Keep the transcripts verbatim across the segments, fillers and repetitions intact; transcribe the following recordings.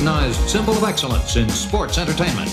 recognized symbol of excellence in sports entertainment.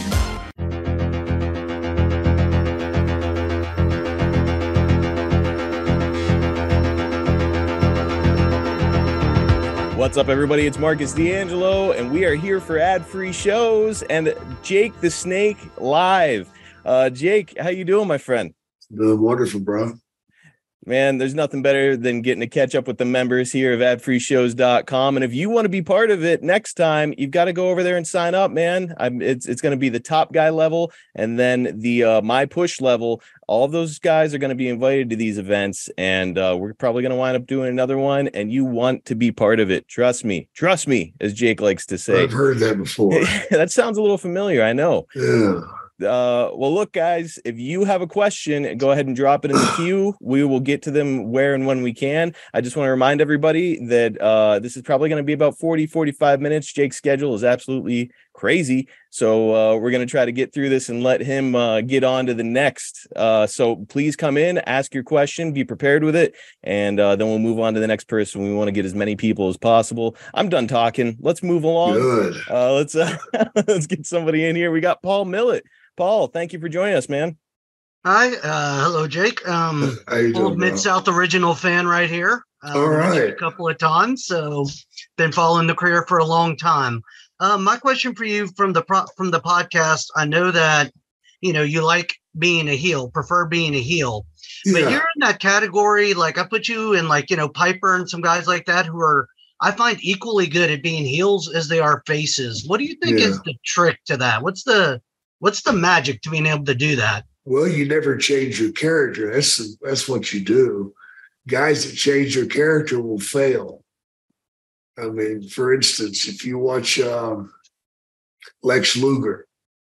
What's up, everybody? It's Marcus D'Angelo, and we are here for ad-free shows and Jake the Snake live. Uh, Jake, how you doing, my friend? Doing wonderful, bro. Man, there's nothing better than getting to catch up with the members here of ad free shows dot com. And if you want to be part of it next time, you've got to go over there and sign up, man. I'm, it's it's going to be the top guy level and then the uh, my push level. All of those guys are going to be invited to these events, and uh, we're probably going to wind up doing another one. And you want to be part of it. Trust me. Trust me, as Jake likes to say. I've heard that before. That sounds a little familiar. I know. Yeah. Uh, well, look, guys, if you have a question, go ahead and drop it in the queue. We will get to them where and when we can. I just want to remind everybody that uh, this is probably going to be about forty, forty-five minutes. Jake's schedule is absolutely crazy. So uh, we're going to try to get through this and let him uh, get on to the next. Uh, so please come in, ask your question, be prepared with it, and uh, then we'll move on to the next person. We want to get as many people as possible. I'm done talking. Let's move along. Good. Uh, let's uh, let's get somebody in here. We got Paul Millett. Paul, thank you for joining us, man. Hi. Uh, hello, Jake. Um, How you doing, old Mid-South original fan right here. Um, All right. A couple of times, so been following the career for a long time. Um, my question for you from the pro- from the podcast, I know that, you know, you like being a heel, prefer being a heel, but Yeah. you're in that category. Like I put you in, like, you know, Piper and some guys like that who are, I find, equally good at being heels as they are faces. What do you think Yeah. is the trick to that? What's the What's the magic to being able to do that? Well, you never change your character. That's that's what you do. Guys that change their character will fail. I mean, for instance, if you watch um, Lex Luger,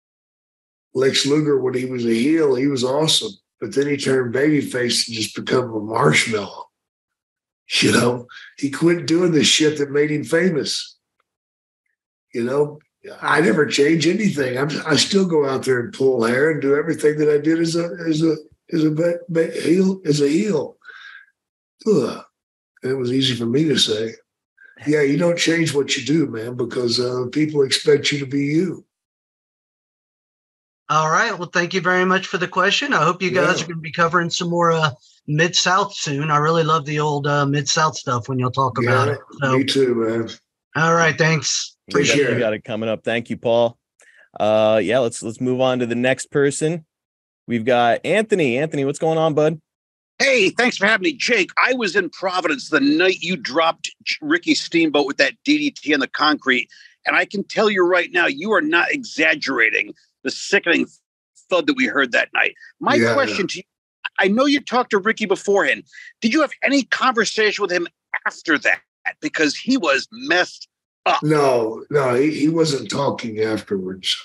Lex Luger, when he was a heel, he was awesome. But then he turned babyface and just become a marshmallow. You know, he quit doing the shit that made him famous. You know, I never change anything. I'm, I still go out there and pull hair and do everything that I did as a as a as a ba- ba- heel as a heel. Ugh. And it was easy for me to say. Yeah, you don't change what you do, man, because uh, people expect you to be you. All right. Well, thank you very much for the question. I hope you guys Yeah. are going to be covering some more uh, Mid-South soon. I really love the old uh, Mid-South stuff when you'll talk about Yeah, it. So, me too, man. all right. Thanks. We Appreciate definitely it. got it coming up. Thank you, Paul. Uh, yeah, let's let's move on to the next person. We've got Anthony. Anthony, what's going on, bud? Hey, thanks for having me, Jake. I was in Providence the night you dropped Ricky Steamboat with that D D T on the concrete, and I can tell you right now, you are not exaggerating the sickening thud that we heard that night. My Yeah. question to you, I know you talked to Ricky beforehand. Did you have any conversation with him after that? Because he was messed up. No, no, he, he wasn't talking afterwards.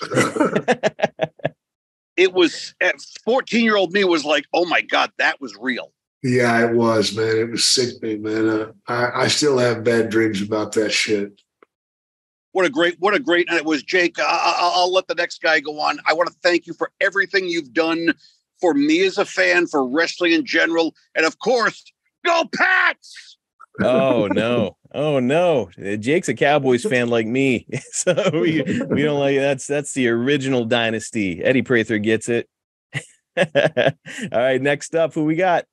It was, fourteen-year-old me was like, oh, my God, that was real. Yeah, it was, man. It was sickening, man. Uh, I, I still have bad dreams about that shit. What a great, what a great night it was, Jake. I, I, I'll let the next guy go on. I want to thank you for everything you've done for me as a fan, for wrestling in general, and of course, go Pats! Oh no. Oh no. Jake's a Cowboys fan like me. So we, we don't like that's that's the original dynasty. Eddie Prather gets it. All right, next up, who we got?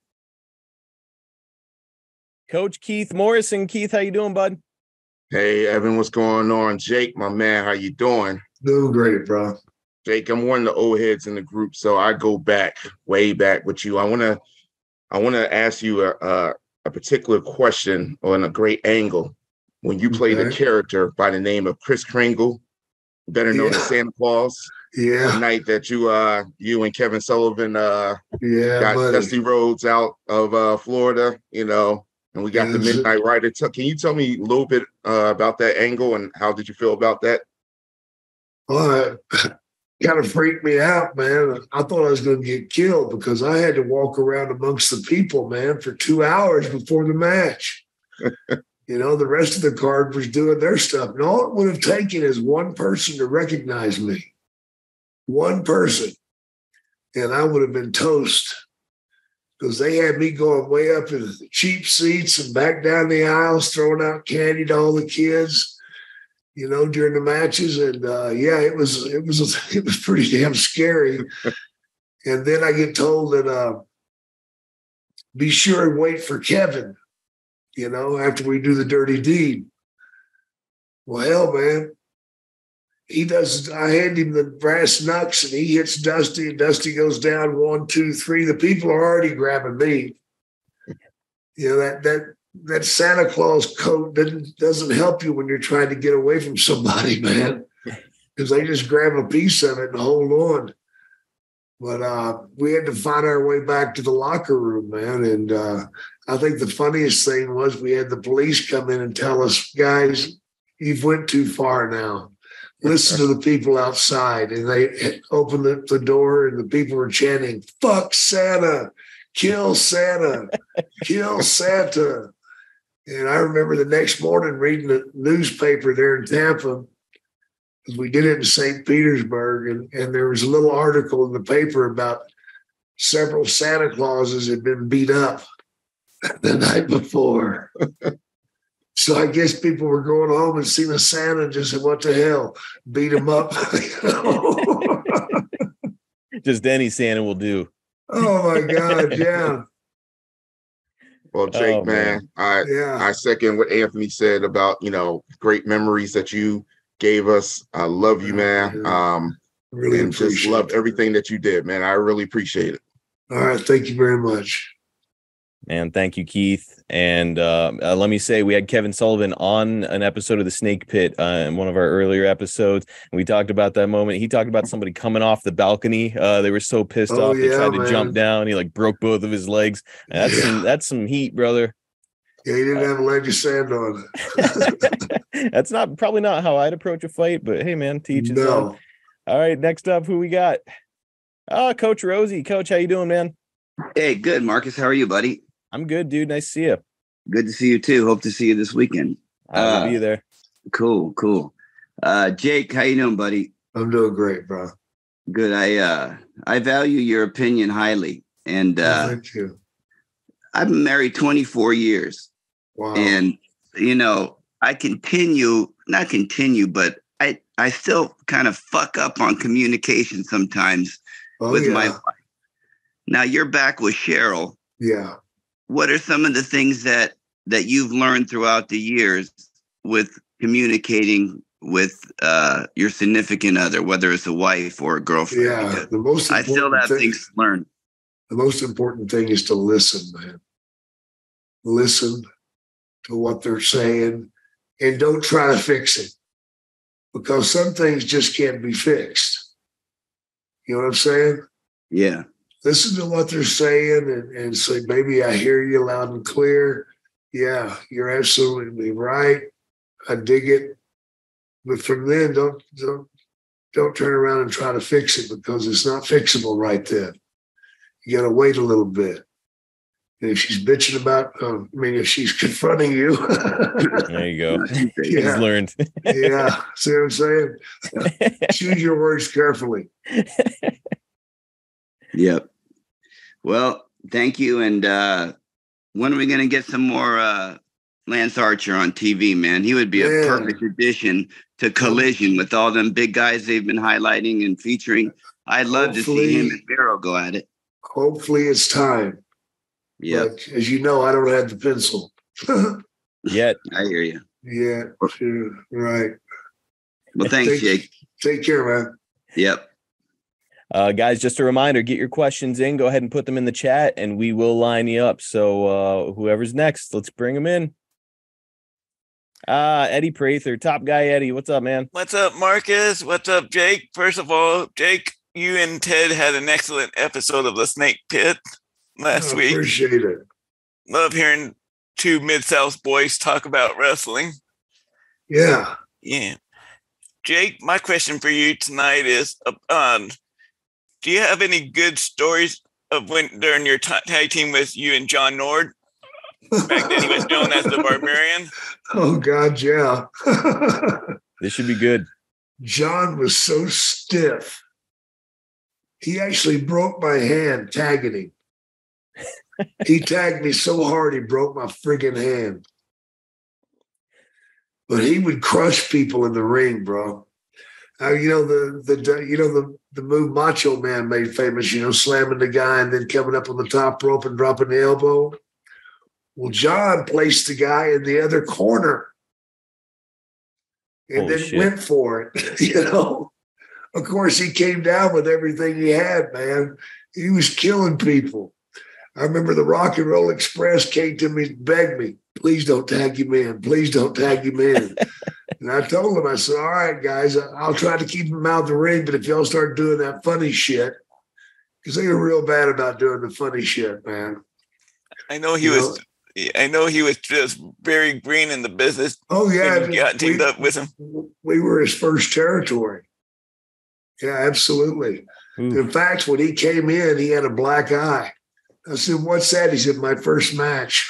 Coach Keith Morrison. Keith, how you doing, bud? Hey, Evan, what's going on? Jake, my man, how you doing? Doing great, bro. Jake, I'm one of the old heads in the group, so I go back, way back with you. I want to I want to ask you a, a, a particular question on a great angle. When you played Okay. a character by the name of Kris Kringle, better known Yeah. as Santa Claus, the Yeah, night that you uh you and Kevin Sullivan uh yeah, got buddy. Dusty Rhodes out of uh Florida, you know, and we got the Yes. Midnight Rider. T- Can you tell me a little bit uh, about that angle and how did you feel about that? Well, it kind of freaked me out, man. I thought I was going to get killed because I had to walk around amongst the people, man, for two hours before the match. You know, the rest of the card was doing their stuff. And all it would have taken is one person to recognize me. One person. And I would have been toast. Because they had me going way up in the cheap seats and back down the aisles, throwing out candy to all the kids. you know, during the matches. And uh, yeah, it was it was it was pretty damn scary. And then I get told that uh, be sure and wait for Kevin, you know, after we do the dirty deed. Well, hell, man. He does. I hand him the brass knucks, and he hits Dusty, and Dusty goes down one, two, three. The people are already grabbing me. You know, that that that Santa Claus coat doesn't doesn't help you when you're trying to get away from somebody, man, because they just grab a piece of it and hold on. But uh, we had to find our way back to the locker room, man. And uh, I think the funniest thing was we had the police come in and tell us, guys, you've went too far now. Listen to the people outside. And they opened the, the door and the people were chanting, fuck Santa, kill Santa, kill Santa. And I remember the next morning reading the newspaper there in Tampa, because we did it in Saint Petersburg, and, and there was a little article in the paper about several Santa Clauses had been beat up the night before. So I guess people were going home and seeing a Santa and just said, what the hell? Beat him up. Just any Santa will do. Oh, my God, yeah. Well, Jake, Oh, man, I Yeah. I second what Anthony said about, you know, great memories that you gave us. I love you, man. Um, Really and just appreciate love it. everything that you did, man. I really appreciate it. All right. Thank you very much. And thank you, Keith. And uh, uh, let me say, we had Kevin Sullivan on an episode of the Snake Pit uh, in one of our earlier episodes. And we talked about that moment. He talked about somebody coming off the balcony. Uh, they were so pissed Oh, off. They yeah, tried to man. jump down. He like broke both of his legs. And that's Yeah. some that's some heat, brother. Yeah, he didn't have a leg of sand on it. That's not probably not how I'd approach a fight, but hey, man, teach his own. No. All right, next up, who we got? Oh, Coach Rosie. Coach, how you doing, man? Hey, good, Marcus. How are you, buddy? I'm good, dude. Nice to see you. Good to see you too. Hope to see you this weekend. I'll Uh, be there. Cool, cool. Uh, Jake, how you doing, buddy? I'm doing great, bro. Good. I uh, I value your opinion highly, and uh, Thank you. I've been married twenty-four years, Wow. and you know, I continue, not continue, but I I still kind of fuck up on communication sometimes oh, with yeah. my wife. Now you're back with Cheryl. Yeah. What are some of the things that that you've learned throughout the years with communicating with uh, your significant other, whether it's a wife or a girlfriend? Yeah. Because The most I still important have thing, things to learn. the most important thing is to listen, man. Listen to what they're saying and don't try to fix it, because some things just can't be fixed. You know what I'm saying? Yeah. Listen to what they're saying and, and say, baby, I hear you loud and clear. Yeah, you're absolutely right. I dig it. But from then, don't don't don't turn around and try to fix it, because it's not fixable right then. You got to wait a little bit. And if she's bitching about, um, I mean, if she's confronting you, There you go. He's yeah, learned. yeah. See what I'm saying? Choose your words carefully. Yep. Well, thank you. And uh, when are we going to get some more uh, Lance Archer on T V, man? He would be Man. a perfect addition to Collision with all them big guys they've been highlighting and featuring. I'd love to see him Hopefully- and Miro go at it. Hopefully it's time. Yeah, But as you know, I don't have the pencil. Yet. I hear you. Yeah, sure. Right. Well, thanks, Take- Jake. Take care, man. Yep. Uh, guys, just a reminder, get your questions in. Go ahead and put them in the chat, and we will line you up. So uh, whoever's next, let's bring them in. Uh, Eddie Prather, top guy Eddie. What's up, man? What's up, Marcus? What's up, Jake? First of all, Jake, you and Ted had an excellent episode of the Snake Pit last I week. appreciate it. Love hearing two Mid-South boys talk about wrestling. Yeah. Yeah. Jake, my question for you tonight is, uh, um, do you have any good stories of when during your t- tag team with you and John Nord? Back then he was known as the Barbarian. Oh, God, yeah. This should be good. John was so stiff. He actually broke my hand tagging him. He tagged me so hard he broke my friggin' hand. but he would crush people in the ring, bro. Uh, you know the the you know the the move Macho Man made famous. You know, slamming the guy and then coming up on the top rope and dropping the elbow. Well, John placed the guy in the other corner and Holy then shit. went for it. You know, of course, he came down with everything he had, man. He was killing people. I remember the Rock and Roll Express came to me and begged me, please don't tag him in. Please don't tag him in. And I told him, I said, all right, guys, I'll try to keep him out of the ring, but if y'all start doing that funny shit, because they were real bad about doing the funny shit, man. I know he You was. I know he was just very green in the business. Oh, yeah. When you got teamed we, up with him. We were his first territory. Yeah, absolutely. Ooh. In fact, when he came in, he had a black eye. I said, what's that? He said, my first match.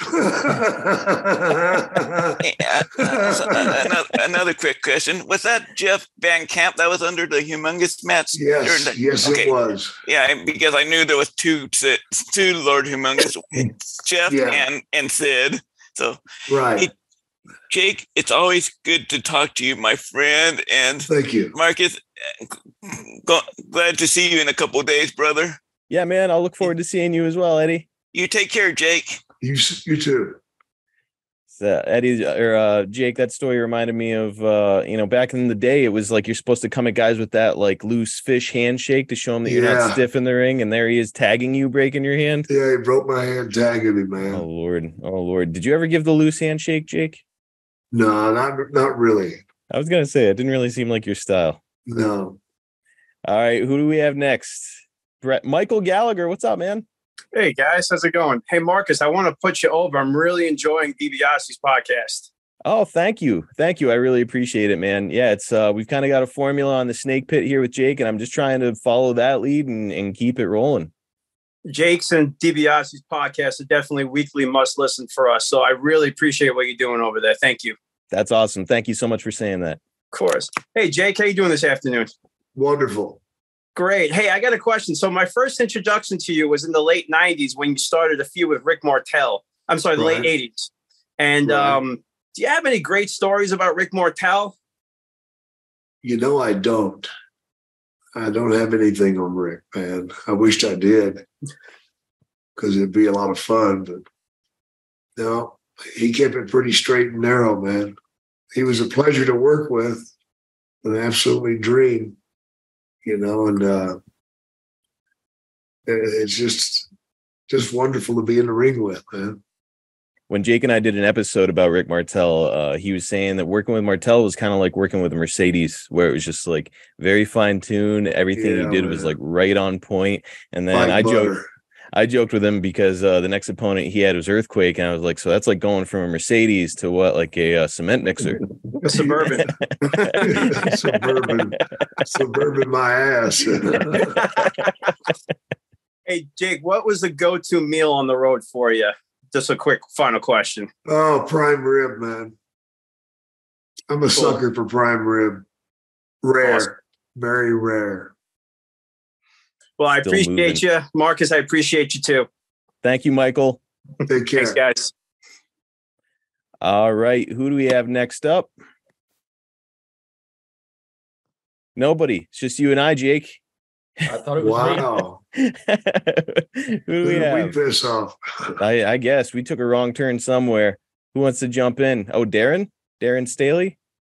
Yeah, uh, so, uh, another, another quick question. Was that Jeff Van Camp that was under the humongous match? Yes, the, yes, okay. it was. Yeah, because I knew there was two two Lord Humongous, Jeff Yeah. and, and Sid. So, Right. Hey, Jake, it's always good to talk to you, my friend. And Thank you. Marcus, go, glad to see you in a couple of days, brother. Yeah, man. I'll look forward to seeing you as well, Eddie. You take care, Jake. You, you too. So, Eddie or uh, Jake, that story reminded me of, uh, you know, back in the day, it was like you're supposed to come at guys with that like loose fish handshake to show them that you're Yeah. not stiff in the ring. And there he is tagging you, breaking your hand. Yeah, he broke my hand tagging me, man. Oh, Lord. Oh, Lord. Did you ever give the loose handshake, Jake? No, not not really. I was going to say, it didn't really seem like your style. No. All right. Who do we have next? Brett, Michael Gallagher. What's up, man? Hey guys, how's it going? Hey Marcus, I want to put you over. I'm really enjoying DiBiase's podcast. Oh, thank you. Thank you. I really appreciate it, man. Yeah, it's uh we've kind of got a formula on the snake pit here with Jake, and I'm just trying to follow that lead and, and keep it rolling. Jake's and DiBiase's podcast are definitely weekly must listen for us. So I really appreciate what you're doing over there. Thank you. That's awesome. Thank you so much for saying that. Of course. Hey Jake, how you doing this afternoon? Wonderful. Great. Hey, I got a question. So my first introduction to you was in the late nineties when you started a feud with Rick Martel. I'm sorry, the Right. late eighties. And Right. um, do you have any great stories about Rick Martel? You know, I don't. I don't have anything on Rick, man. I wished I did because it'd be a lot of fun. But no, he kept it pretty straight and narrow, man. He was a pleasure to work with, an absolutely dream, you know, and uh, it's just just wonderful to be in the ring with, man. When Jake and I did an episode about Rick Martel, uh, he was saying that working with Martel was kind of like working with a Mercedes, where it was just like very fine tuned. Everything Yeah, he did was man. like right on point. And then Like I butter. joked, I joked with him because uh, the next opponent he had was Earthquake, and I was like, so that's like going from a Mercedes to what, like a uh, cement mixer. A Suburban. suburban, suburban, my ass. Hey, Jake, what was the go-to meal on the road for you? Just a quick final question. Oh, prime rib, man. I'm a sucker for prime rib. Rare, Awesome. very rare. Well, I Still appreciate moving. you. Marcus, I appreciate you too. Thank you, Michael. Take care. Thanks, guys. All right. Who do we have next up? Nobody. It's just you and I, Jake. I thought it was me. Wow. Who do Who we did we have? piss off? I, I guess we took a wrong turn somewhere. Who wants to jump in? Oh, Darren? Darren Staley?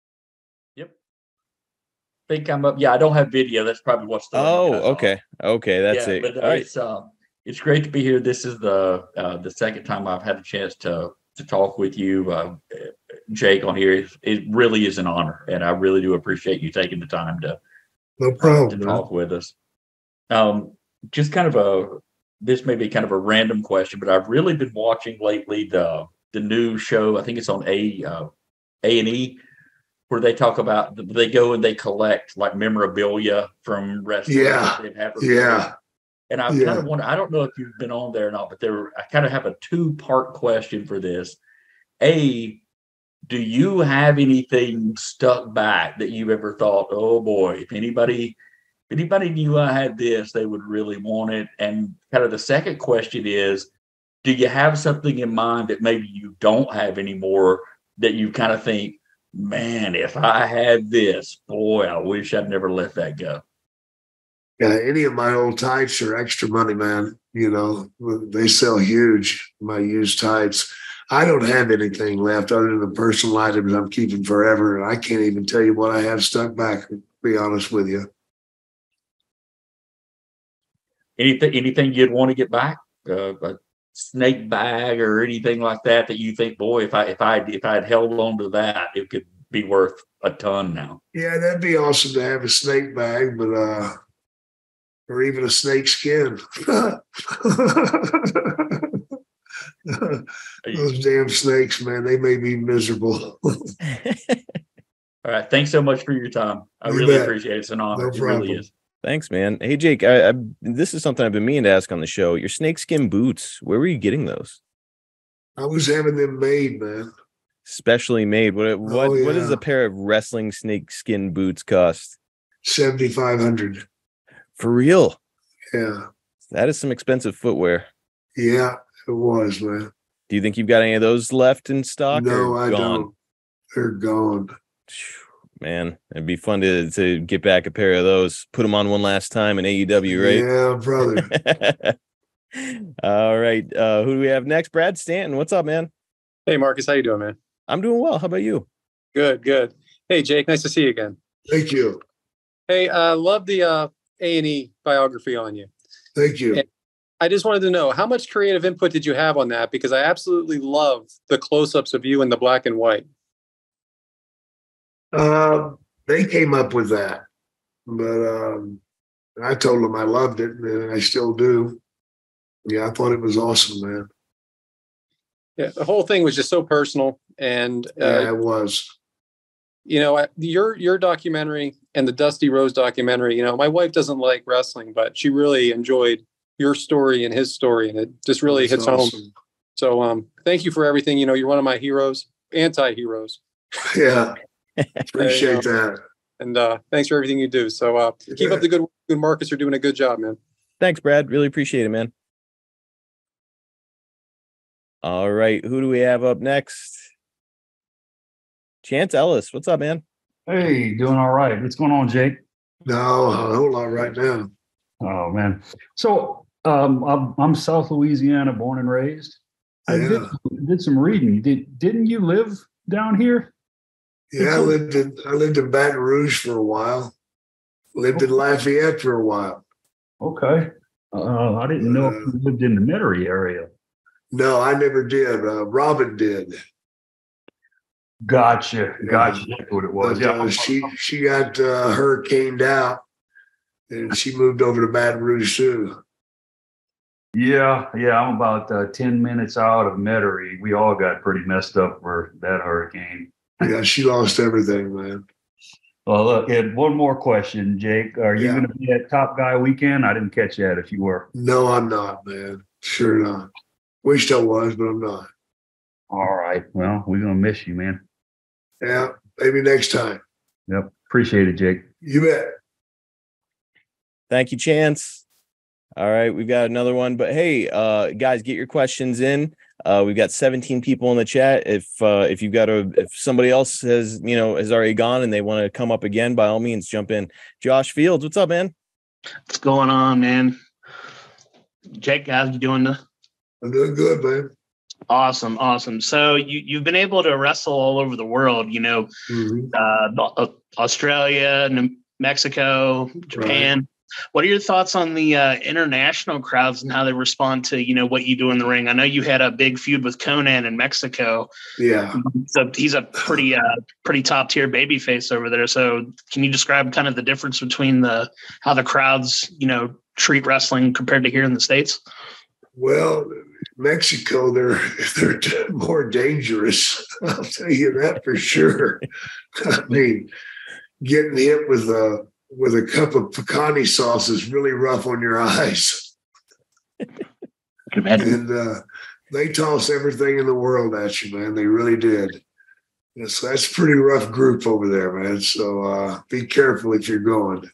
Think I'm up. Yeah, I don't have video. That's probably what's the Oh, okay. Okay, that's yeah, it. But All right. it's um, it's great to be here. This is the uh, the second time I've had a chance to to talk with you, uh, Jake, on here. It, it really is an honor, and I really do appreciate you taking the time to No to problem. man. talk with us. Um, just kind of a this may be kind of a random question, but I've really been watching lately the the new show. I think it's on A uh, A and E, where they talk about they go and they collect like memorabilia from wrestlers. Yeah. that they've had for Yeah. And I Yeah. kind of wonder, I don't know if you've been on there or not, but there, I kind of have a two part question for this. A, do you have anything stuck back that you've ever thought, oh boy, if anybody, if anybody knew I had this, they would really want it? And kind of the second question is, do you have something in mind that maybe you don't have anymore that you kind of think, man, if I had this, boy, I wish I'd never let that go. Yeah, any of my old tights are extra money, man. You know, they sell huge, my used tights. I don't have anything left other than the personal items I'm keeping forever. And I can't even tell you what I have stuck back, to be honest with you. Anything, anything you'd want to get back? Uh, a snake bag or anything like that that you think, boy, if I if I if I had held on to that, it could be worth a ton now. Yeah, that'd be awesome to have a snake bag, but uh, or even a snake skin. Those damn snakes, man, they made me miserable. All right, thanks so much for your time. I You really bet. appreciate it. It's an honor. No It really problem. is. Thanks, man. Hey, Jake, I, I this is something I've been meaning to ask on the show. Your snakeskin boots, where were you getting those? I was having them made, man. Specially made. What what Oh, what does yeah. a pair of wrestling snakeskin boots cost? seventy-five hundred. For real? Yeah. That is some expensive footwear. Yeah, it was, man. Do you think you've got any of those left in stock? No, or I gone? don't. They're gone. Man, it'd be fun to to get back a pair of those. Put them on one last time in A E W, right? Yeah, brother. All right. Uh, who do we have next? Brad Stanton. What's up, man? Hey, Marcus, how you doing, man? I'm doing well. How about you? Good, good. Hey, Jake, nice to see you again. Thank you. Hey, I uh, love the uh, A and E biography on you. Thank you. And I just wanted to know, how much creative input did you have on that? Because I absolutely love the close-ups of you in the black and white. Um, they came up with that, but um, I told them I loved it, and I still do. Yeah, I thought it was awesome, man. Yeah, the whole thing was just so personal, and uh, Yeah, it was. you know, I, your your documentary and the Dusty Rose documentary. You know, my wife doesn't like wrestling, but she really enjoyed your story and his story, and it just really That's hits awesome. home. So, um, thank you for everything. You know, you're one of my heroes, anti-heroes. Yeah, appreciate that. And uh, thanks for everything you do. So uh, keep up the good work. Good Marcus, you're doing a good job, man. Thanks, Brad. Really appreciate it, man. All right. Who do we have up next? Chance Ellis. What's up, man? Hey, doing all right. What's going on, Jake? No, a whole lot right now. Oh man. So um, I'm, I'm South Louisiana, born and raised. I did, did some reading. Did didn't you live down here? Yeah, I lived in I lived in Baton Rouge for a while. Lived in Lafayette for a while. Okay. Uh, I didn't know if you lived in the Metairie area. No, I never did. Uh, Robin did. Gotcha. Gotcha. That's what it was. But, Yeah. uh, she she got uh, hurricaned out, and she moved over to Baton Rouge too. Yeah. Yeah. I'm about uh, ten minutes out of Metairie. We all got pretty messed up for that hurricane. Yeah, she lost everything, man. Well, look, and one more question, Jake. Are you Yeah. going to be at Top Guy Weekend? I didn't catch that if you were. No, I'm not, man. Sure not. Wished I was, but I'm not. All right. Well, we're going to miss you, man. Yeah, maybe next time. Yep. Appreciate it, Jake. You bet. Thank you, Chance. All right, we've got another one. But hey, uh, guys, get your questions in. Uh, we've got seventeen people in the chat. If uh, if you've got a if somebody else has you know has already gone and they want to come up again, by all means, jump in. Josh Fields, what's up, man? What's going on, man? Jake, how's you doing? I'm doing good, man. Awesome, awesome. So you you've been able to wrestle all over the world. You know, mm-hmm. uh, Australia, New Mexico, Japan. Right. What are your thoughts on the uh, international crowds and how they respond to, you know, what you do in the ring? I know you had a big feud with Conan in Mexico. Yeah. So he's a pretty, uh, pretty top tier babyface over there. So can you describe kind of the difference between the, how the crowds, you know, treat wrestling compared to here in the States? Well, Mexico, they're, they're more dangerous. I'll tell you that for sure. I mean, getting hit with a, with a cup of picante sauce is really rough on your eyes. And uh, they toss everything in the world at you, man. They really did. And so that's a pretty rough group over there, man. So uh, be careful if you're going.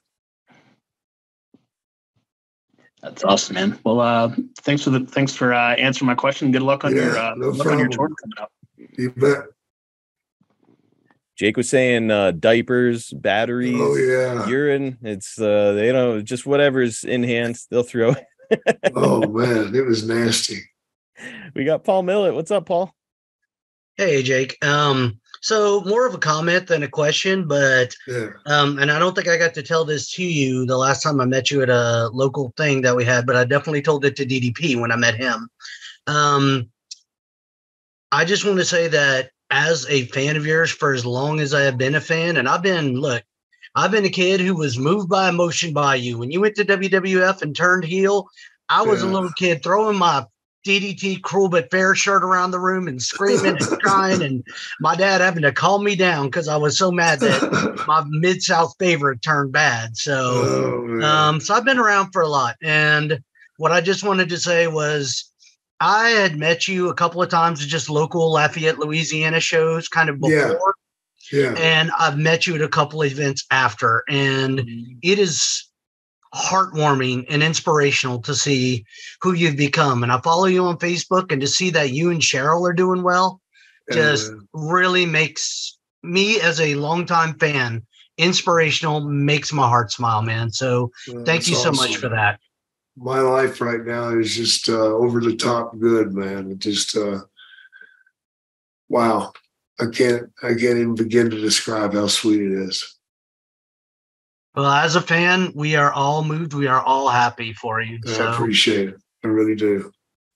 That's awesome, man. Well, uh, thanks for the thanks for uh, answering my question. Good luck on Yeah, your uh, no good luck on your tour problem. coming up. You bet. Jake was saying uh, diapers, batteries, Oh, yeah. urine. It's uh, they don't just whatever's in hand, they'll throw it. Oh man, it was nasty. We got Paul Millett. What's up, Paul? Hey, Jake. Um, so more of a comment than a question, but Yeah. um, and I don't think I got to tell this to you the last time I met you at a local thing that we had, but I definitely told it to D D P when I met him. Um, I just want to say that as a fan of yours for as long as I have been a fan, and I've been, look, I've been a kid who was moved by emotion by you. When you went to W W F and turned heel, I was Yeah. a little kid throwing my D D T Cruel But Fair shirt around the room and screaming and crying, and my dad having to calm me down because I was so mad that my Mid-South favorite turned bad. So, Oh, man. um, so I've been around for a lot. And what I just wanted to say was I had met you a couple of times at just local Lafayette, Louisiana shows kind of before. Yeah. Yeah. And I've met you at a couple of events after. And it is heartwarming and inspirational to see who you've become. And I follow you on Facebook, and to see that you and Cheryl are doing well just Yeah. really makes me, as a longtime fan, inspirational, makes my heart smile, man. So Well, thank that's you so awesome. much for that. My life right now is just uh, over the top good, man. It just uh, wow. I can't I can't even begin to describe how sweet it is. Well, as a fan, we are all moved. We are all happy for you. I So appreciate it. I really do.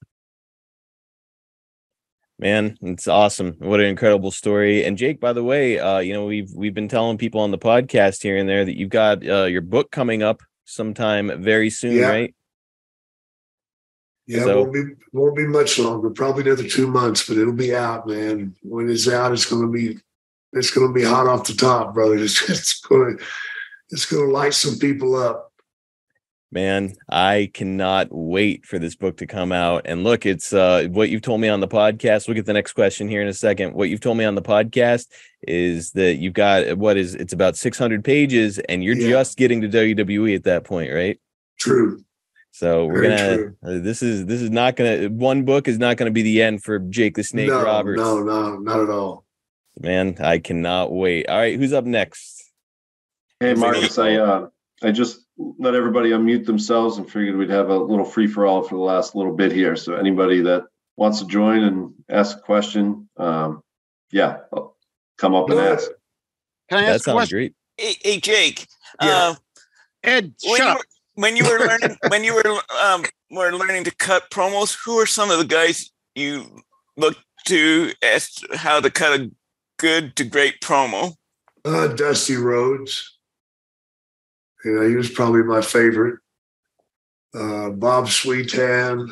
Man, it's awesome. What an incredible story. And Jake, by the way, uh, you know, we've we've been telling people on the podcast here and there that you've got uh, your book coming up sometime very soon, Yeah. right? Yeah, So- it won't be won't be much longer. Probably another two months, but it'll be out, man. When it's out, it's gonna be it's gonna be hot off the top, brother. It's, it's gonna it's gonna light some people up. Man, I cannot wait for this book to come out. And look, it's uh, what you've told me on the podcast. We'll get the next question here in a second. What you've told me on the podcast is that you've got what is it's about six hundred pages, and you're Yeah. just getting to W W E at that point, right? True. So we're Very gonna. true. Uh, this is this is not gonna. One book is not gonna be the end for Jake the Snake no, Roberts. no, no, not at all. Man, I cannot wait. All right, who's up next? Hey, Marcus, I uh, I just let everybody unmute themselves and figured we'd have a little free for all for the last little bit here. So anybody that wants to join and ask a question, um, yeah, I'll come up and ask. Can I That ask a sounds question? great. Hey, hey Jake. Yeah. Uh, Ed, when shut you up. were, when you were learning when you were um were learning to cut promos, who are some of the guys you look to as to how to cut a good to great promo? Uh, Dusty Rhodes. You know, he was probably my favorite. Uh, Bob Sweetan,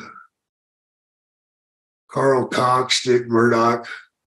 Carl Cox, Dick Murdoch.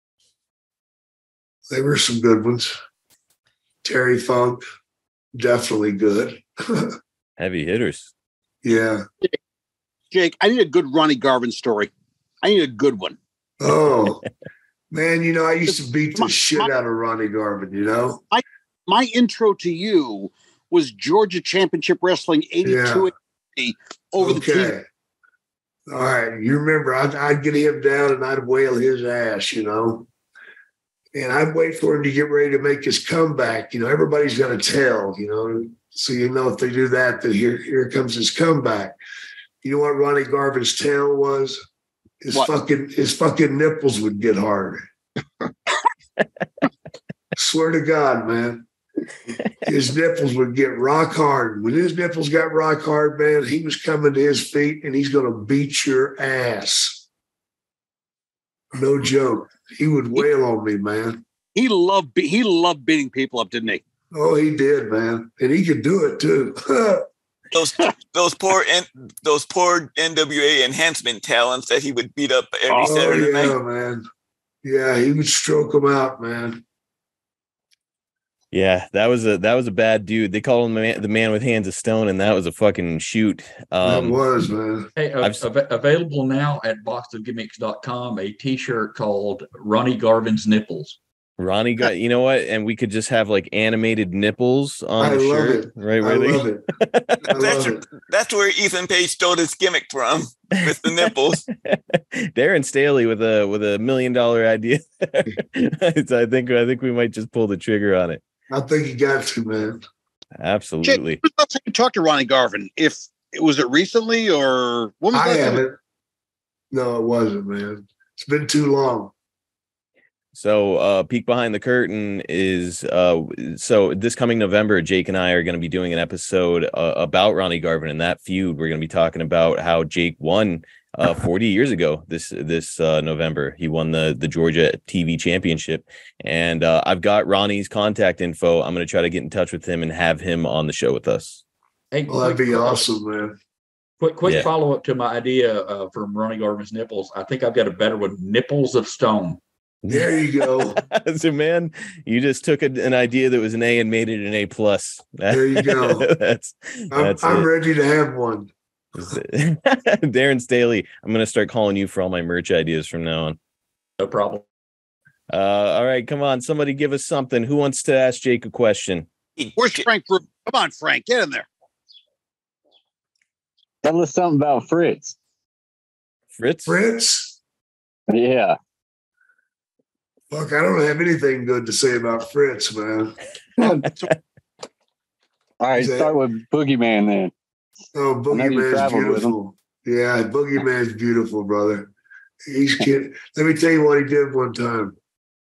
They were some good ones. Terry Funk, definitely good. Heavy hitters. Yeah. Jake, I need a good Ronnie Garvin story. I need a good one. Oh, man, you know, I used to beat the shit out of Ronnie Garvin, you know? My, my intro to you was Georgia Championship Wrestling eighty-two Yeah. over the T V. Okay. All right. You remember, I'd, I'd get him down and I'd wail his ass, you know? And I'd wait for him to get ready to make his comeback. You know, everybody's got to tell, you know? So, you know, if they do that, then here, here comes his comeback. You know what Ronnie Garvin's tail was? His What? fucking his fucking nipples would get hard. Swear to God, man. His nipples would get rock hard. When his nipples got rock hard, man, he was coming to his feet and he's going to beat your ass. No joke. He would wail on me, man. He loved be- he loved beating people up, didn't he? Oh, he did, man. And he could do it too. Those those poor N, those poor N W A enhancement talents that he would beat up every Oh, Saturday yeah, night. man. Yeah, he would stroke them out, man. Yeah, that was a that was a bad dude. They call him the man, the man with hands of stone, and that was a fucking shoot. Um, that was, man. Hey, uh, I've- av- available now at box of gimmicks dot com, a t-shirt called Ronnie Garvin's Nipples. Ronnie got, you know what? And we could just have like animated nipples on I the love shirt, it. right? I Where they, love it. I That's, love it. that's where Ethan Page stole his gimmick from with the nipples. Darren Staley with a with a million dollar idea. So I think I think we might just pull the trigger on it. I think you got to, man. Absolutely. Jake, when was the last time you talked to Ronnie Garvin? If was it recently or when was I that? haven't. No, it wasn't, man. It's been too long. So uh peek behind the curtain is uh so this coming November, Jake and I are going to be doing an episode uh, about Ronnie Garvin and that feud. We're going to be talking about how Jake won uh forty years ago this this uh November. He won the the Georgia T V championship, and uh I've got Ronnie's contact info. I'm going to try to get in touch with him and have him on the show with us. Hey, Well, that'd quick- be awesome, man. Quick, quick Yeah. follow up to my idea uh, from Ronnie Garvin's nipples. I think I've got a better one. Nipples of stone. There you go. So man, you just took a, an idea that was an A and made it an A plus. There you go. that's I'm, that's I'm it. ready to have one. Darren Staley, I'm going to start calling you for all my merch ideas from now on. No problem. Uh, all right, come on. Somebody give us something. Who wants to ask Jake a question? Where's Frank? Gru- Come on, Frank, get in there. Tell us something about Fritz. Fritz? Fritz? Yeah. Fuck, I don't have anything good to say about Fritz, man. All right, Is that- start with Boogeyman then. Oh, I know you Boogeyman's traveled with him. beautiful. Yeah, Boogeyman's beautiful, brother. He's kid. Let me tell you what he did one time.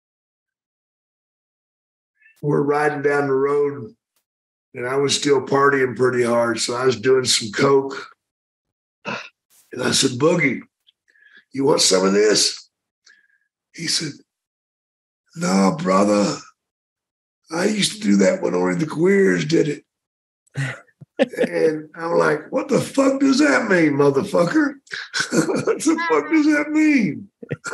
We're riding down the road, and I was still partying pretty hard, so I was doing some coke. And I said, Boogie, you want some of this? He said, no, brother. I used to do that when only the queers did it. And I'm like, what the fuck does that mean, motherfucker? What the fuck does that mean?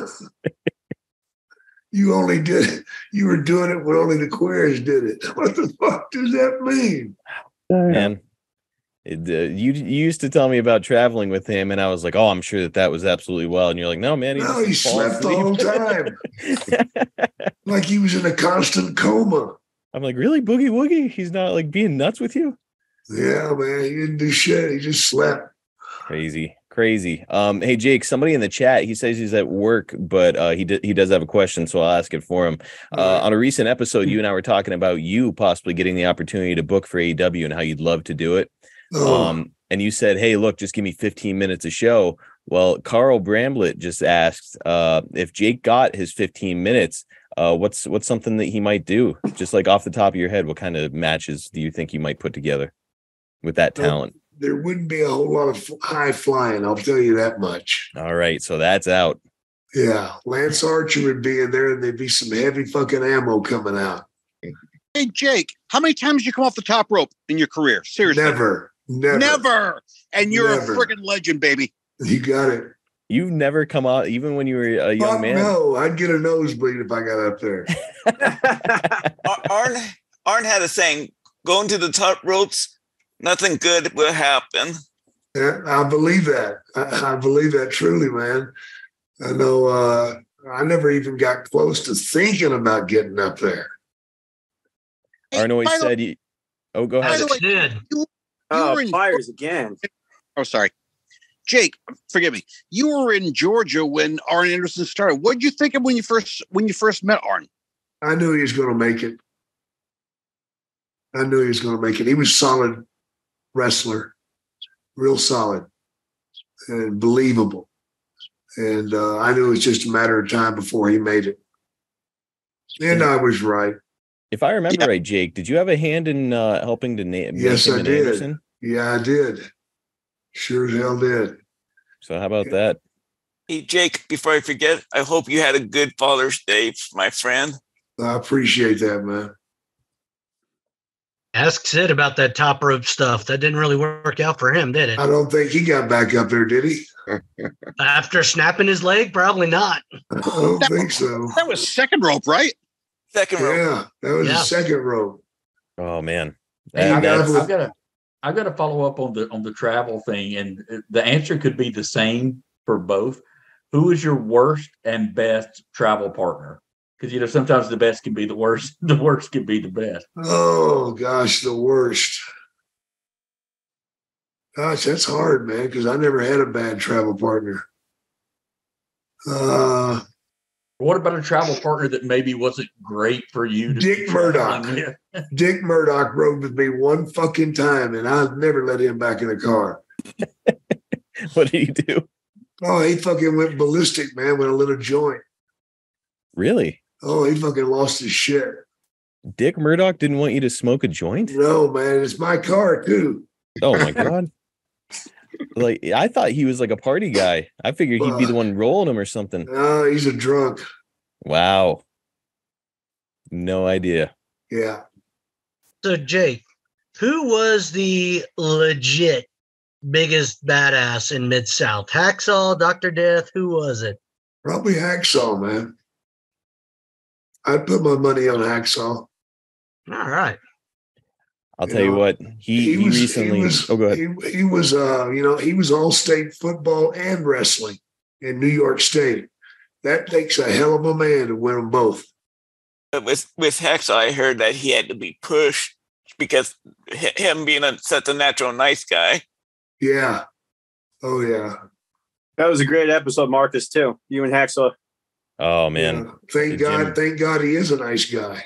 You only did it. You were doing it when only the queers did it. What the fuck does that mean? Man, it, uh, you, you used to tell me about traveling with him, and I was like, oh, I'm sure that that was absolutely wild. And you're like, no, man. He No, just he fall slept the whole asleep." time. Like he was in a constant coma. I'm like, really? Boogie Woogie? He's not like being nuts with you? Yeah, man. He didn't do shit. He just slept. Crazy, crazy. Um, hey Jake, somebody in the chat, he says he's at work, but uh, he d- he does have a question, so I'll ask it for him. Uh, on a recent episode, you and I were talking about you possibly getting the opportunity to book for A E W and how you'd love to do it. Oh. Um, and you said, "Hey, look, just give me fifteen minutes a show." Well, Carl Bramblett just asked uh, if Jake got his fifteen minutes. Uh, what's what's something that he might do? Just like off the top of your head, what kind of matches do you think you might put together with that talent? There wouldn't be a whole lot of high flying. I'll tell you that much. All right, so that's out. Yeah, Lance Archer would be in there, and there'd be some heavy fucking ammo coming out. Hey, Jake, how many times did you come off the top rope in your career? Seriously. Never, never, Never. And you're Never. a friggin' legend, baby. You got it. You've never come out, even when you were a young Fuck man. no, I'd get a nosebleed if I got up there. Ar- Arn Arn had a saying, going to the top ropes, nothing good will happen. Yeah, I believe that. I, I believe that truly, man. I know. Uh, I never even got close to thinking about getting up there. Arn always by the- said, you, "Oh, go ahead." By the way, did. you, you Oh, were in fires again. Oh, sorry. Jake, forgive me. You were in Georgia when Arn Anderson started. What did you think of when you first when you first met Arn? I knew he was going to make it. I knew he was going to make it. He was a solid wrestler, real solid and believable. And uh, I knew it was just a matter of time before he made it. And I was right. If I remember right, Jake, did you have a hand in uh, helping to name? Yes, him I an did. Anderson? Yeah, I did. Sure as hell did. So how about that? Hey, Jake, before I forget, I hope you had a good Father's Day, my friend. I appreciate that, man. Ask Sid about that top rope stuff. That didn't really work out for him, did it? I don't think he got back up there, did he? After snapping his leg, probably not. I don't think so. That was second rope, right? Second rope. Yeah, that was Yeah. the second rope. Oh man, Hey, That- I've, got, that's- I've got to, I've got to follow up on the on the travel thing, and the answer could be the same for both. Who is your worst and best travel partner? Because you know sometimes the best can be the worst. The worst can be the best. Oh gosh, the worst. Gosh, that's hard, man, because I never had a bad travel partner. Uh, what about a travel partner that maybe wasn't great for you? To Dick Murdoch. Dick Murdoch rode with me one fucking time, and I've never let him back in a car. What did he do? Oh, he fucking went ballistic, man, with a little joint. Really? Oh, he fucking lost his shit. Dick Murdoch didn't want you to smoke a joint? No, man, it's my car too. Oh my God. Like, I thought he was like a party guy. I figured he'd be the one rolling him or something. No, he's a drunk. Wow. No idea. Yeah. So, Jake, who was the legit biggest badass in Mid-South? Hacksaw, Doctor Death, who was it? Probably Hacksaw, man. I'd put my money on Hacksaw. All right. I'll You tell you know, what, he, he, was, recently. He was, oh, go ahead. He, he was, uh, you know, he was all-state football and wrestling in New York State. That takes a hell of a man to win them both. But with with Hacksaw, I heard that he had to be pushed because h- him being a, such a natural nice guy. Yeah. Oh yeah. That was a great episode, Marcus. Too. You and Hacksaw. Oh man! Yeah. Thank God! Jim. Thank God he is a nice guy.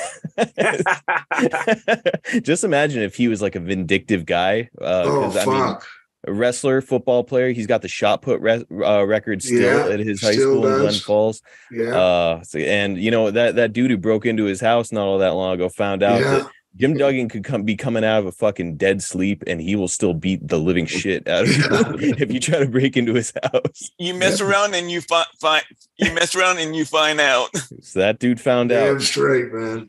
Just imagine if he was like a vindictive guy. Uh, oh I fuck! Mean, a wrestler, football player. He's got the shot put re- uh, record still yeah, at his high school does. in Glen Falls. Yeah. Uh, so, and you know that that dude who broke into his house not all that long ago found out yeah. that Jim Duggan could come be coming out of a fucking dead sleep, and he will still beat the living shit out of you if you try to break into his house. You mess yeah. around and you find fi- you mess around and you find out. So that dude found Damn out. straight, man.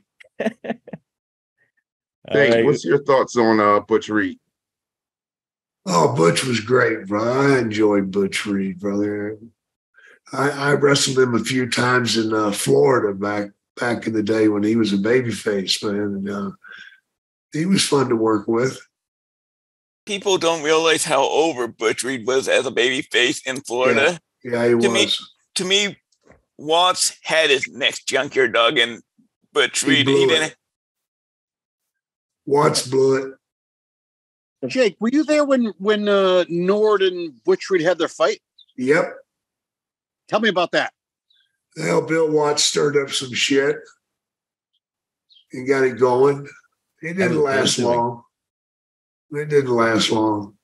Hey, right. What's your thoughts on uh, Butch Reed? Oh, Butch was great, bro. I enjoyed Butch Reed, brother. I, I wrestled him a few times in uh, Florida back back in the day when he was a babyface, man. And, uh, he was fun to work with. People don't realize how over Butch Reed was as a babyface in Florida. Yeah, yeah he to was. Me, to me, Watts had his next junkyard dog, and Butch He Reed, blew he it. didn't. Watts blew it. Jake, were you there when when uh, Nord and Butch Reed had their fight? Yep. Tell me about that. Well, Bill Watts stirred up some shit and got it going. It didn't last long. It didn't last long.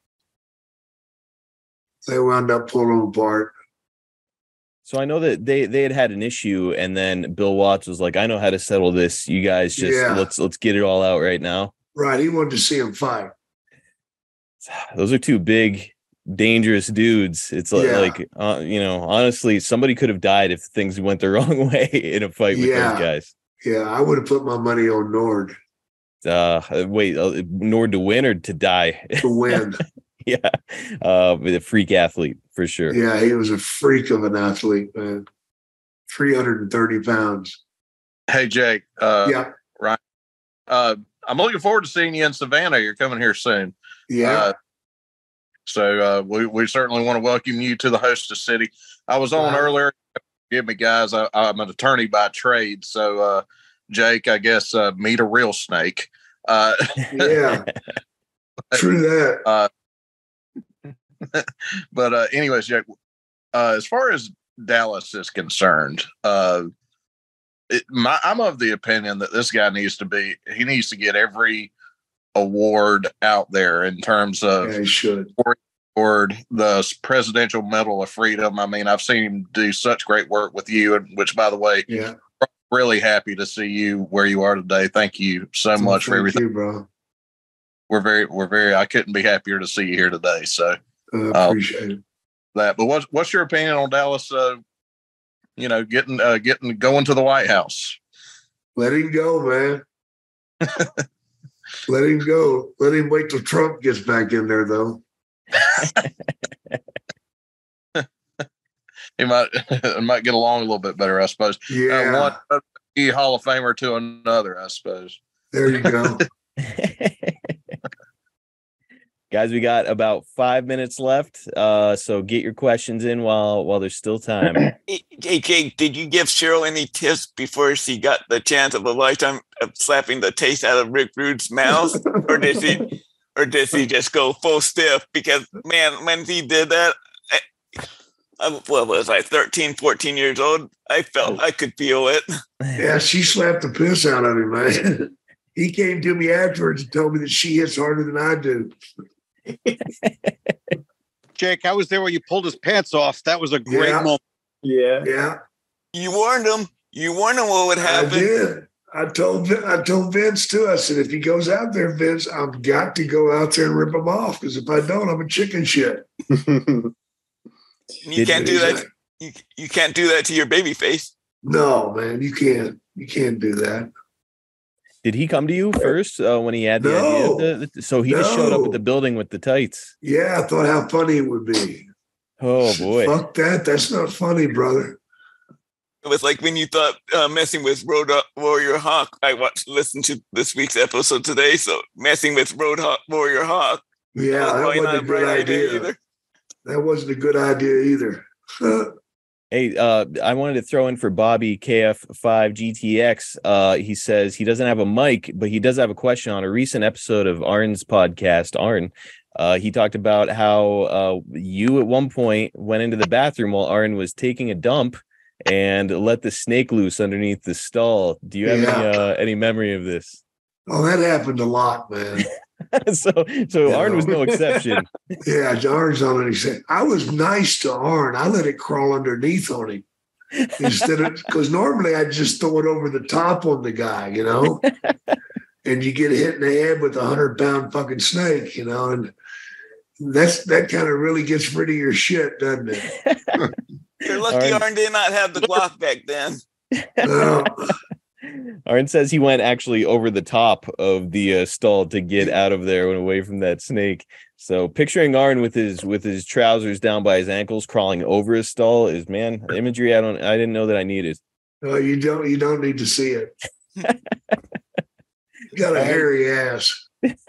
They wound up pulling them apart. So I know that they they had had an issue, and then Bill Watts was like, "I know how to settle this. You guys just Yeah. let's let's get it all out right now." Right. He wanted to see him fight. Those are two big, dangerous dudes. It's like, Yeah. like uh, you know, honestly, somebody could have died if things went the wrong way in a fight with Yeah. those guys. Yeah, I would have put my money on Nord Uh, wait, uh, Nord to win or to die? to win. Yeah, uh, with a freak athlete for sure. Yeah, he was a freak of an athlete, man. three hundred thirty pounds. Hey, Jake. Uh, yeah. Right. Uh, I'm looking forward to seeing you in Savannah. You're coming here soon. Yeah. Uh, so uh, we, we certainly want to welcome you to the hostess city. I was on Wow. earlier. Forgive me, guys. I, I'm an attorney by trade. So, uh, Jake, I guess uh, meet a real snake. Uh, Yeah. True that. Uh, but uh, anyways, Jake, uh, as far as Dallas is concerned, uh, it, my, I'm of the opinion that this guy needs to be, he needs to get every award out there in terms of Yeah, he should. award, the Presidential Medal of Freedom. I mean, I've seen him do such great work with you, and which, by the way, Yeah. really happy to see you where you are today. Thank you so much for Thank everything. you, bro. We're very, we're very, I couldn't be happier to see you here today. So I uh, appreciate it. that, but what's, what's your opinion on Dallas, uh, you know, getting, uh, getting, going to the White House? Let him go, man. Let him go. Let him wait till Trump gets back in there, though. He might, might get along a little bit better, I suppose. Yeah. Uh, one he Hall of Famer to another, I suppose. There you go. Guys, we got about five minutes left. Uh, so get your questions in while while there's still time. Hey, hey, Jake, did you give Cheryl any tips before she got the chance of a lifetime of slapping the taste out of Rick Rude's mouth? Or did he or did he just go full stiff? Because man, when he did that, I, I, what was I, thirteen, fourteen years old? I felt I could feel it. Yeah, she slapped the piss out of him, man. He came to me afterwards and told me that she hits harder than I do. Jake, I was there when you pulled his pants off. That was a great Yeah. moment. Yeah. Yeah. You warned him. You warned him what would happen. I did. I told Vin- I told Vince too. I said, if he goes out there, Vince, I've got to go out there and rip him off, because if I don't, I'm a chicken shit. You Did- can't do that. You, you can't do that to your baby face. No, man, you can't. You can't do that. Did he come to you first uh, when he had the No. idea? The- the- so he just showed up No. at the building with the tights. Yeah, I thought how funny it would be. Oh boy! Fuck that. That's not funny, brother. It was like when you thought uh, messing with Road Warrior Hawk. I watched, listened to this week's episode today. So messing with Road Hawk, Warrior Hawk. Yeah, that probably wasn't not a a good bright idea idea. either. That wasn't a good idea either. Hey, uh, I wanted to throw in for Bobby K F five G T X. Uh, he says he doesn't have a mic, but he does have a question on a recent episode of Arn's podcast. Arn, uh, he talked about how uh, you at one point went into the bathroom while Arn was taking a dump and let the snake loose underneath the stall. Do you have Yeah. any uh, any memory of this? Oh, that happened a lot, man. so, so Yeah. Arn was no exception. Yeah, Arn's on it. He said, I was nice to Arn. I let it crawl underneath on him instead of, because normally I just throw it over the top on the guy, you know, and you get hit in the head with a hundred pound fucking snake, you know, and that's that kind of really gets rid of your shit, doesn't it? You're lucky Arn- Arn did not have the Glock back then. No. Arn says he went actually over the top of the uh, stall to get out of there and away from that snake. So picturing Arn with his with his trousers down by his ankles, crawling over his stall is, man, imagery I don't I didn't know that I needed. No, you don't. You don't need to see it. You got a hairy ass.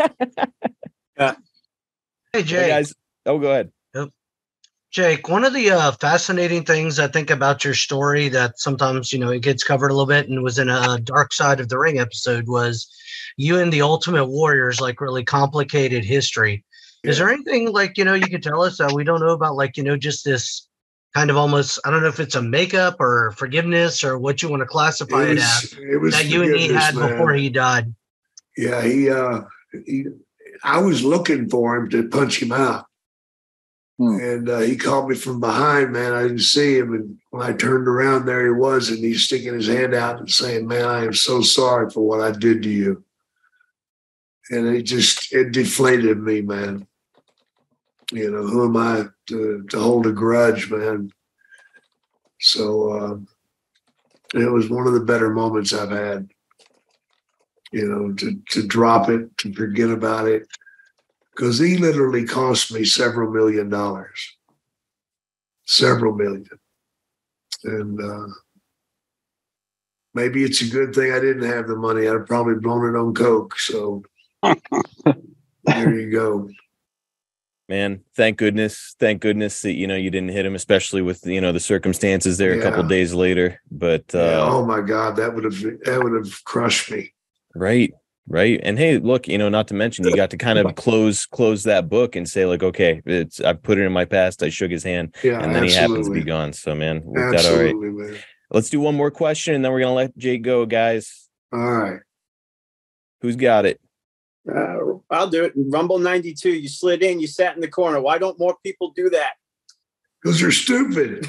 Hey, Jake. Hey guys, oh go ahead. Jake, one of the uh, fascinating things I think about your story that sometimes, you know, it gets covered a little bit and was in a Dark Side of the Ring episode was you and the Ultimate Warriors, like really complicated history. Is there anything like, you know, you could tell us that we don't know about, like, you know, just this kind of almost, I don't know if it's a makeup or forgiveness or what you want to classify It it, was- as it was that you and he forgiveness, had man. before he died? Yeah, he. Uh, he I was looking for him to punch him out. And uh, he called me from behind, man. I didn't see him. And when I turned around, there he was. And he's sticking his hand out and saying, man, I am so sorry for what I did to you. And it just, it deflated me, man. You know, who am I to, to hold a grudge, man? So uh, it was one of the better moments I've had. You know, to, to drop it, to forget about it. Because he literally cost me several million dollars. Several million. And uh, maybe it's a good thing I didn't have the money. I'd have probably blown it on coke. So there you go. Man, thank goodness, thank goodness that you know you didn't hit him, especially with you know the circumstances there a couple Yeah. days later. But uh, Yeah, oh my God, that would have that would have crushed me. right, right, and hey, look, you know, not to mention you got to kind of close close that book and say like, okay, it's I put it in my past. I shook his hand, Yeah, and then he happens to be absolutely. gone. So man, we've got all Absolutely, right. man. Let's do one more question, and then we're gonna let Jake go, guys. All right. Who's got it? Uh, I'll do it. Rumble ninety-two, you slid in, you sat in the corner. Why don't more people do that? Because they're stupid.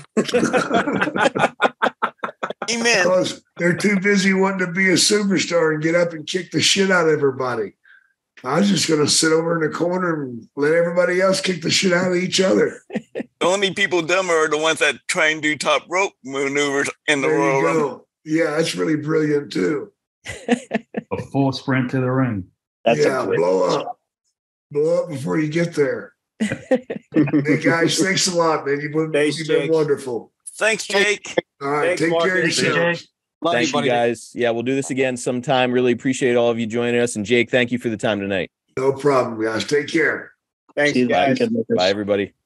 Amen. Because they're too busy wanting to be a superstar and get up and kick the shit out of everybody. I was just going to sit over in the corner and let everybody else kick the shit out of each other. The only people dumber are the ones that try and do top rope maneuvers in the There Royal you Rumble. go. Yeah, that's really brilliant too. A full sprint to the ring. yeah, blow up. Blow up before you get there. Hey, guys, thanks a lot, man. You've been, you've been wonderful. Thanks, Jake. All right, take care of yourselves. Thank you, guys. Yeah, we'll do this again sometime. Really appreciate all of you joining us. And Jake, thank you for the time tonight. No problem, guys. Take care. Thanks, See you guys. later. Bye, everybody.